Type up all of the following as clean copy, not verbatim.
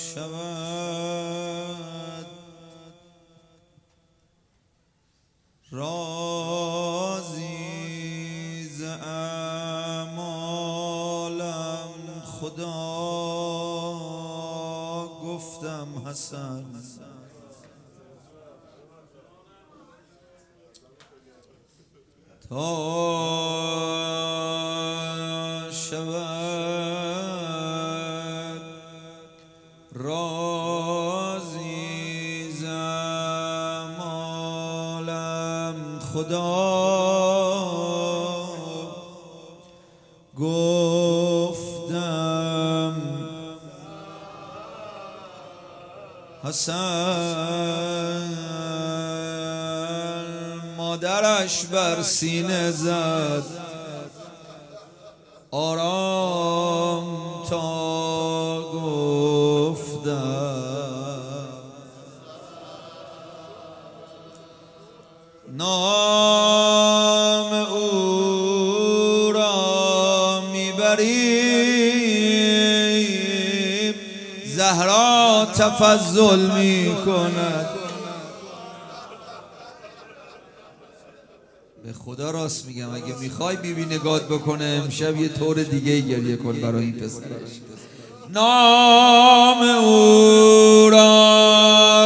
شود رازی ز اعمالم خدا گفتم حسن تا شود رازی ز اعمالم خدا گفتم حسن مادرش بر سینه زد آرام تا گفتم نام او را میبریم زهرا تفضل میکند به خدا راست میگم اگه میخوای بیبی نگات بکنه امشب یه طور دیگه گریه کن برای این پسرش نام او را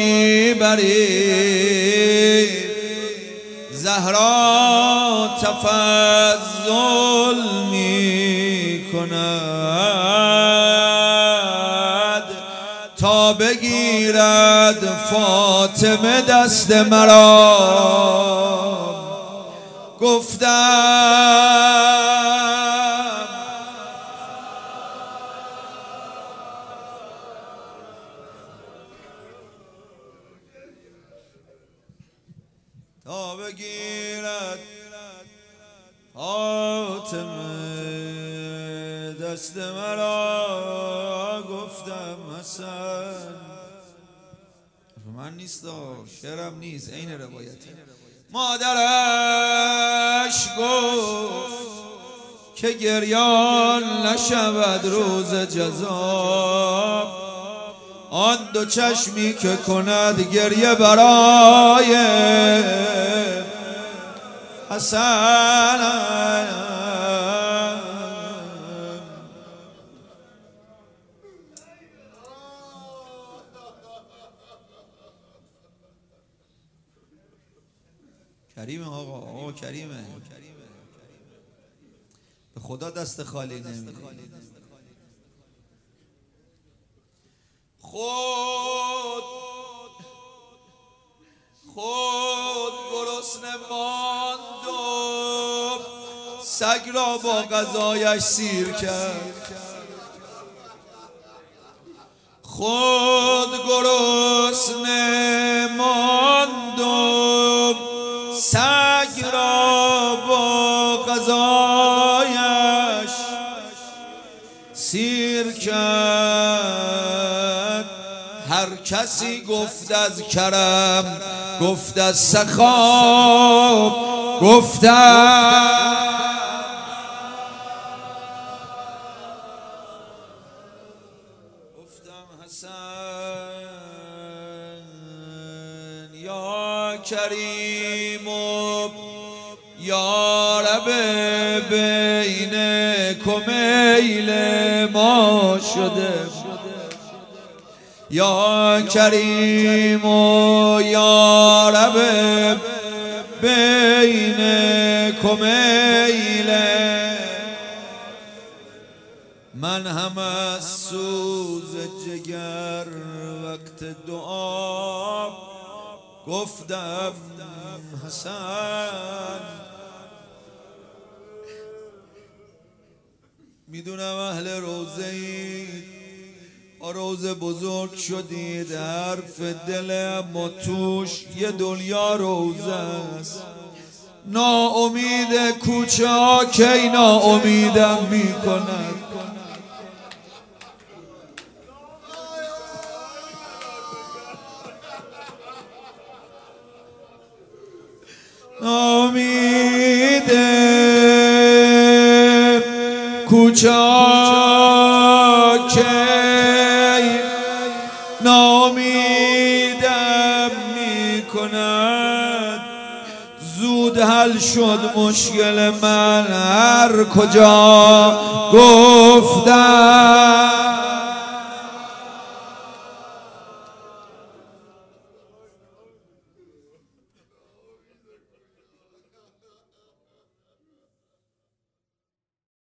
میبری زهرا تفضل میکند تا بگیرد فاطمه دست مرا گفتم تا بگیرد فاطمه دست مرا گفتم حسن من نیست شعرم نیست عین روایتی مادرش گفت که گریان نشود روز جزا آن دو چشمی که کند گریه برای حسن کریمه آقا کریمه به خدا دست خالی نمیده خود گرسنه ماند و سگ را با غذایش سیر کرد خود گرسنه ماند و سگ را با غذایش سیر کرد هر کسی گفت از کرم گفت از سخا گفتم حسن یا کریم و یا رب بین کمیل ما شده یا کریم و یا رب بین کمیل من هم از سوز جگر وقت دعا گفتم حسن میدونم اهل روزه ای روزه بزرگ شدید حرف دل اما توش یه دنیا روزه است ناامید کوچه ها کی ناامیدم میکنن ناامید کوچه ها کی کند. زود حل شد مشکل من هر کجا گفتم.